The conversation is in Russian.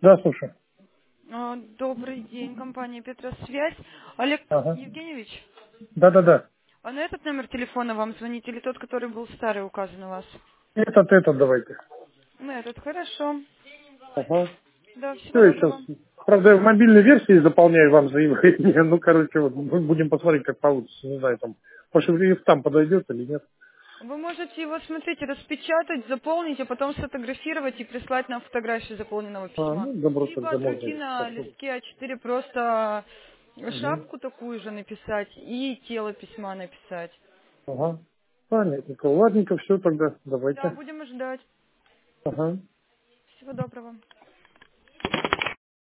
Да, слушай. Добрый день, компания Петросвязь. Олег Ага. Евгеньевич, Да-да-да. а на этот номер телефона вам звонить или тот, который был старый указан у вас? Этот давайте. На этот, хорошо. Ага. Да, всего Все, я сейчас... доброго. Правда, я в мобильной версии заполняю вам заявление. Ну, короче, вот мы будем посмотреть, как получится. Не знаю, там, по шрифтам подойдет или нет. Вы можете его, смотрите, распечатать, заполнить, а потом сфотографировать и прислать нам фотографию заполненного письма. Ну, добро, Либо тогда от можно руки и на так вот. листке А4 просто Угу. шапку такую же написать и тело письма написать. Ага. Понятненько. Ладненько, все тогда. Да, Давайте. будем ждать. Ага. Всего доброго.